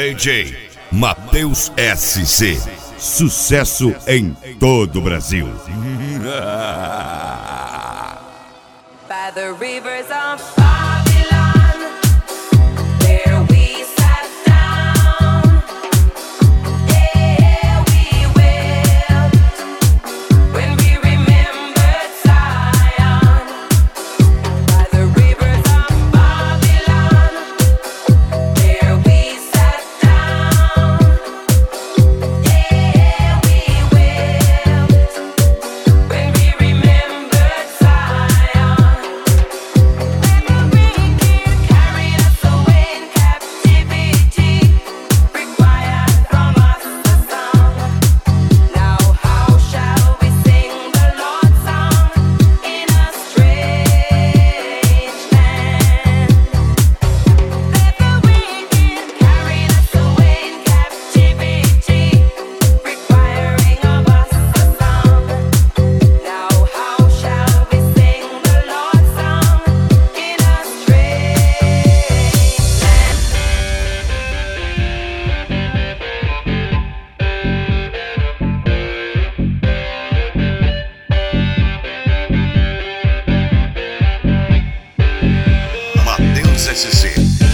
DJ Matheus SC. Sucesso em todo o Brasil. By the rivers of Babylon, there we sat down. There we wept when we remembered Zion. By the rivers of Babylon, there we sat down. There we wept when we remembered Zion. Carried us away in captivity, required from us a song. Now how shall we sing the Lord's song in a strange land? Let the wicked carried us away in captivity, requiring of us a song. Now how shall we sing the Lord's song in a strange Matheus SC.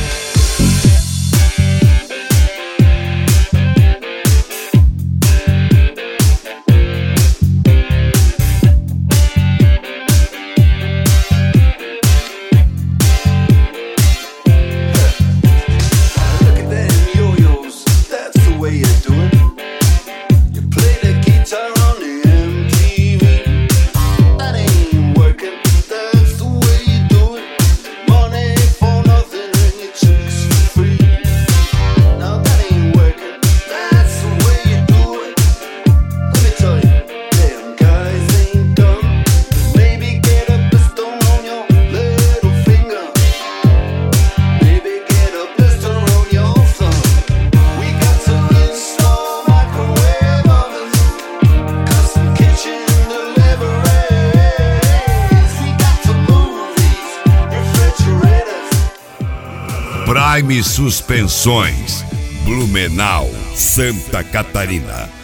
Look at them yo-yos, that's the way you do it. You play the guitar on the MTV. That ain't working, that's the way you do it. Money for nothing and your chicks for free. Now that ain't working, that's the way you do it. Let me tell you, them guys ain't dumb. Maybe get a blister on your little finger. Maybe get a blister on your thumb. We got to install microwave ovens, custom kitchen deliveries. We got to move these refrigerators. Prime Suspensões, Blumenau, Santa Catarina.